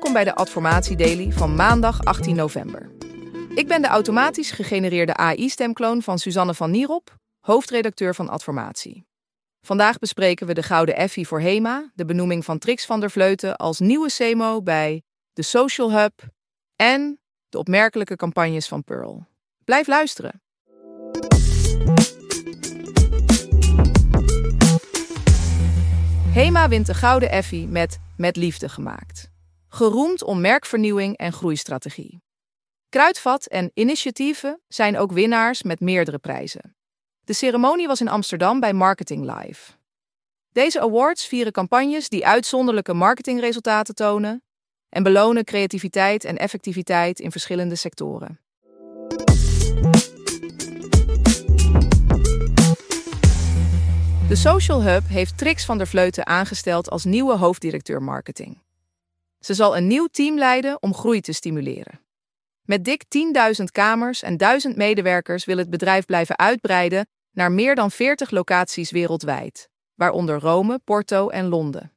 Welkom bij de Adformatie Daily van maandag 18 november. Ik ben de automatisch gegenereerde AI-stemkloon van Suzanne van Nierop, hoofdredacteur van Adformatie. Vandaag bespreken we de Gouden Effie voor HEMA, de benoeming van Trix van der Vleuten als nieuwe CMO bij de Social Hub en de opmerkelijke campagnes van Pearl. Blijf luisteren. HEMA wint de Gouden Effie met liefde gemaakt. Geroemd om merkvernieuwing en groeistrategie. Kruidvat en Initiatieven zijn ook winnaars met meerdere prijzen. De ceremonie was in Amsterdam bij Marketing Live. Deze awards vieren campagnes die uitzonderlijke marketingresultaten tonen en belonen creativiteit en effectiviteit in verschillende sectoren. De Social Hub heeft Trix van der Vleuten aangesteld als nieuwe hoofddirecteur marketing. Ze zal een nieuw team leiden om groei te stimuleren. Met dik 10.000 kamers en 1000 medewerkers wil het bedrijf blijven uitbreiden naar meer dan 40 locaties wereldwijd, waaronder Rome, Porto en Londen.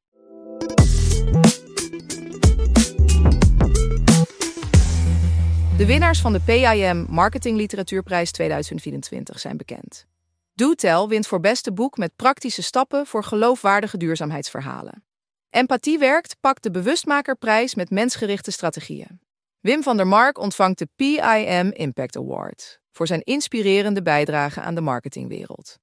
De winnaars van de PIM Marketing Literatuurprijs 2024 zijn bekend. DoTell wint voor beste boek met praktische stappen voor geloofwaardige duurzaamheidsverhalen. Empathie werkt pakt de Bewustmakerprijs met mensgerichte strategieën. Wim van der Mark ontvangt de PIM Impact Award voor zijn inspirerende bijdrage aan de marketingwereld.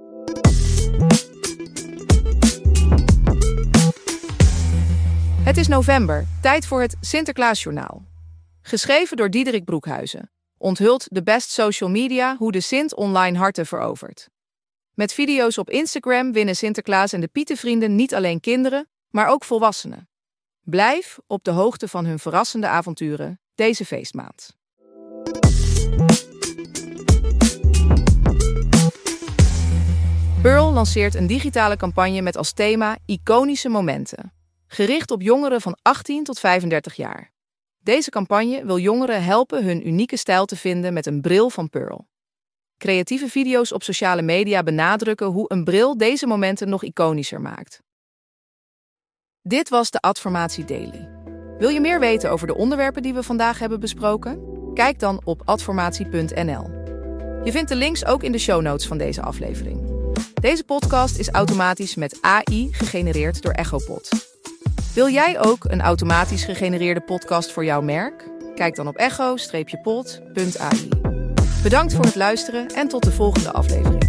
Het is november, tijd voor het Sinterklaasjournaal. Geschreven door Diederik Broekhuizen. Onthult de best social media hoe de Sint online harten verovert. Met video's op Instagram winnen Sinterklaas en de Pietenvrienden niet alleen kinderen, maar ook volwassenen. Blijf op de hoogte van hun verrassende avonturen deze feestmaand. Pearl lanceert een digitale campagne met als thema iconische momenten, gericht op jongeren van 18 tot 35 jaar. Deze campagne wil jongeren helpen hun unieke stijl te vinden met een bril van Pearl. Creatieve video's op sociale media benadrukken hoe een bril deze momenten nog iconischer maakt. Dit was de Adformatie Daily. Wil je meer weten over de onderwerpen die we vandaag hebben besproken? Kijk dan op adformatie.nl. Je vindt de links ook in de show notes van deze aflevering. Deze podcast is automatisch met AI gegenereerd door Echopod. Wil jij ook een automatisch gegenereerde podcast voor jouw merk? Kijk dan op echo-pod.ai. Bedankt voor het luisteren en tot de volgende aflevering.